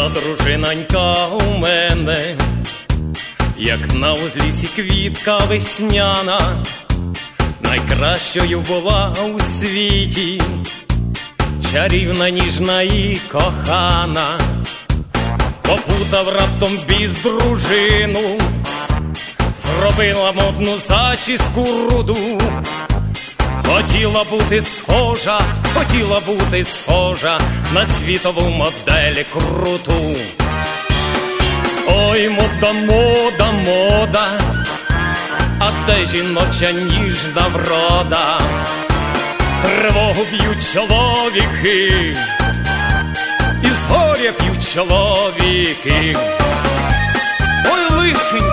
дружинонька у мене, як на узліссі квітка весняна, найкращою була у світі, чарівна, ніжна і кохана. Попутав раптом біз дружину, зробила модну зачіску руду. Хотіла бути схожа на світову модель круту. Ой, мода, мода, мода, а де жіноча ніжна врода? Тривогу б'ють чоловіки, і з горя п'ють чоловіки. Ой, лишень